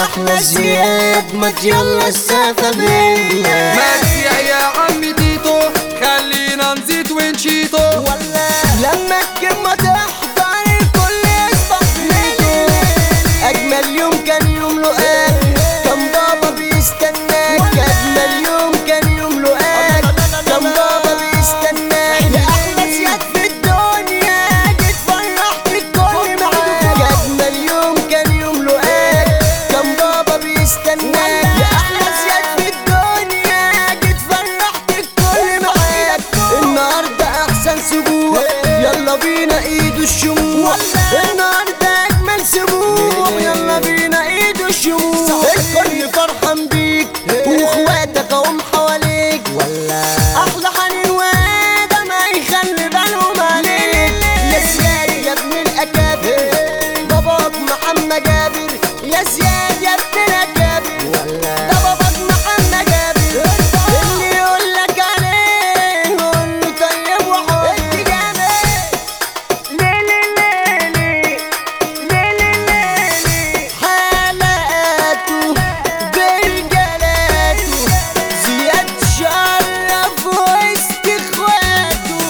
لأحلى زياد ما يلا السافة بينا. مرسي يا عم تيتو خلينا نزيد ونشيتو ولا لما الكلمة تحضر الكل يصبح ميتو. أجمل يوم كان يوم لقاك كان بابا بيستناك. أجمل يوم كان يوم لقاك كان بابا بيستناك. يا أحلى زياد في الدنيا جيت فرحت الكل معاك. أجمل يوم كان يوم لقاك كان بابا بيستناك. يا أحلى زياد في الدنيا جيت فرحت الكل معاك. النهارده أحسن سبوع يلا بينا ايد الشموع. النهارده اجمل سبوع يلا بينا ايد الشموع. الكل فرحان بيك واخواتك اهم حواليك. احلى حنين وادم هيخلي بالهم عليك. يا زياد يا ابن الاكابر باباك محمد جابر. يا زياد يا ابن الاكابر ده باباك محمد جابر. اللي يقولك عليه قوله طيب وحب جابر. حلقاته برجالاته زياد شرف وسط اخواته.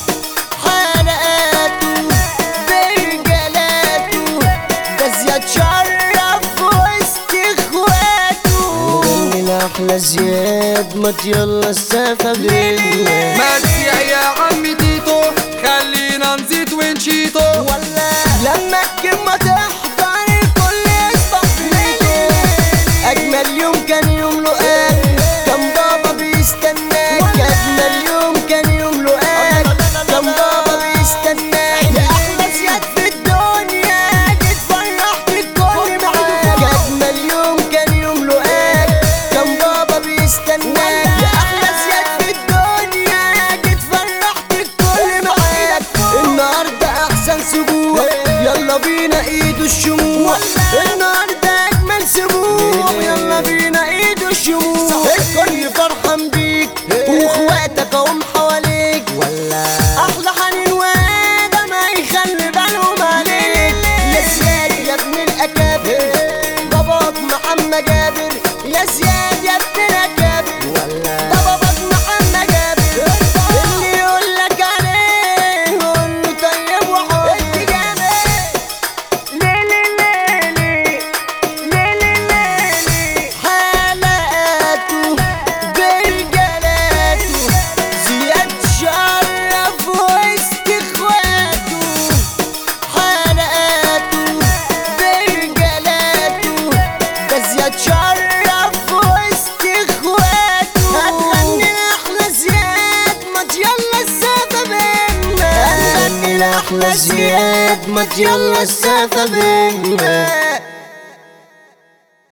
حلقاته برجالاته ده زياد شرف وسط اخواته. لأحلى زياد ما يلا السافة بينا. مرسي يا عم تيتو خلينا نزيد ونشيتو ولا لما الكلمة تحضر الكل يصبح ميتو. أجمل يوم كان يوم لقاك كان بابا بيستناك. أجمل يوم كان يوم لقاك كان بابا بيستناك. يا أحلى زياد في الدنيا جيت فرحت الكل معاك. أجمل يوم كان يوم لقاك كان بابا بيستناك. يا أحلى زياد في الدنيا جيت فرحت الكل معاك. النهارده أحسن سبوع يلا بينا ايد الشموع. النهارده اجمل سبوع يلا بينا ايد الشموع. الكل فرحان بيك واخواتك اهم حواليك. احلى حنين وادم هيخلي بالهم عليك. يا زياد يا ابن الاكابر باباك محمد جابر. يا زياد يا ابن الاكابر ده باباك محمد جابر. اللي يقولك عليه قوله طيب وحب جابر. حلقاته برجالاته زياد شرف وسط اخواته. حلقاته برجالاته ده زياد شرف وسط اخواته. هتغني لأحلى زياد ما يلا السافة بينا. هتغني لأحلى زياد ما يلا السافة بينا.